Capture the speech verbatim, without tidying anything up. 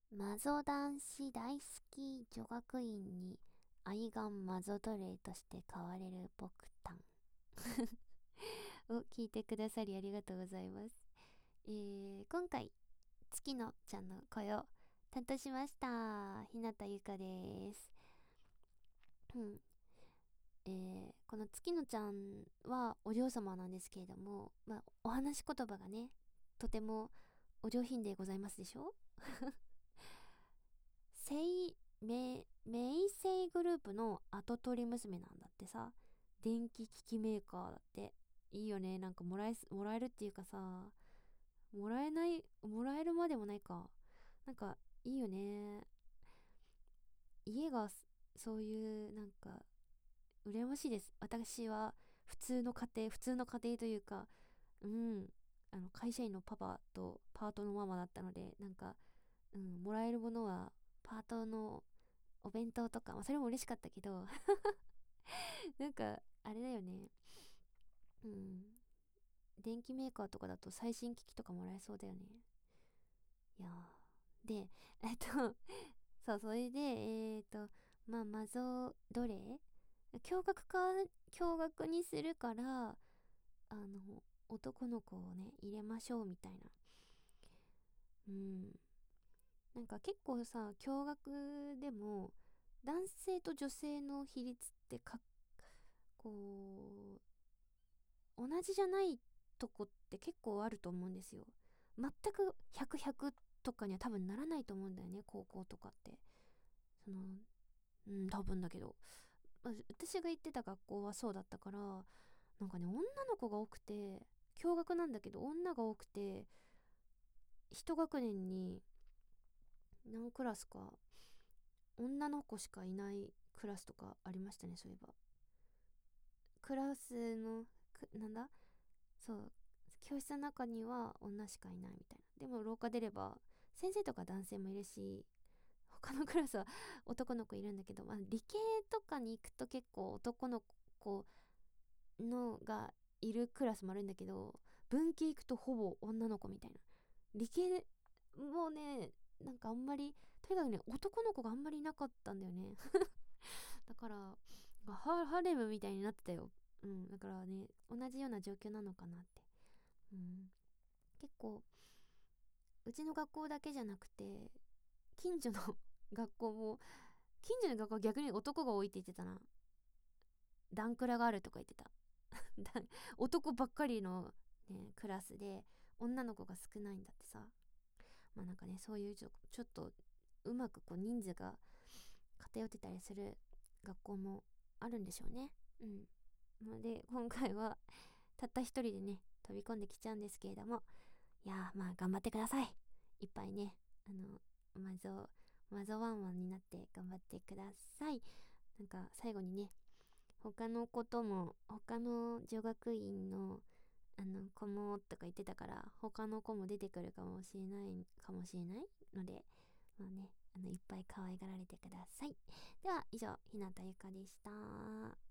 マゾ男子大好き女学院に愛玩マゾ奴隷として変われる僕たんを聞いてくださりありがとうございます。えー、今回月野ちゃんの声を担当しました日向ゆかです。うん。えー、この月野ちゃんはお嬢様なんですけれども、まあ、お話し言葉がねとてもお上品でございますでしょ。セイメメイセイグループの跡取り娘なんだってさ。電気機器メーカーだって。いいよね。なんかもらえもらえるっていうかさ、もらえないもらえるまでもないか。なんかいいよね。家がそういうなんか羨ましいです。私は普通の家庭普通の家庭というか、うんあの会社員のパパとパートのママだったので、なんか、うん、もらえるものはパートのお弁当とか、まあ、それも嬉しかったけどなんかあれだよね。うん、電気メーカーとかだと最新機器とかもらえそうだよね。いやーで、えっとそうそれでえっとまあマゾ奴隷驚愕か驚愕にするから、あの男の子をね入れましょうみたいな。うんなんか結構さ、驚愕でも男性と女性の比率ってかこう同じじゃないとこって結構あると思うんですよ。全くひゃく、ひゃくとかには多分ならないと思うんだよね、高校とかって。そのうん多分だけど、まあ私が行ってた学校はそうだったから、なんかね女の子が多くて、驚愕なんだけど女が多くて、一学年に何クラスか女の子しかいないクラスとかありましたね。そういえばクラスのくなんだそう教室の中には女しかいないみたいな。でも廊下出れば先生とか男性もいるし、他のクラスは男の子いるんだけど、まあ、理系とかに行くと結構男の子のがいるクラスもあるんだけど、文系行くとほぼ女の子みたいな。理系もうね、なんかあんまり、とにかくね男の子があんまりいなかったんだよね。だからハハレムみたいになってたよ。うん、だからね同じような状況なのかなって。うん、結構うちの学校だけじゃなくて近所の学校も、近所の学校は逆に男が多いって言ってたな。ダンクラがあるとか言ってた。男ばっかりの、ね、クラスで女の子が少ないんだってさ。まあなんかねそういうちょちょっとうまくこう人数が偏ってたりする学校もあるんでしょうね。うん。ので今回はたった一人でね飛び込んできちゃうんですけれども、いやーまあ頑張ってください。いっぱいねあのマゾマゾワンワンになって頑張ってください。なんか最後にね、他のことも他の女学院のあの子もとか言ってたから、他の子も出てくるかもしれないかもしれないので、まあねあのいっぱい可愛がられてください。では以上、日向ゆかでした。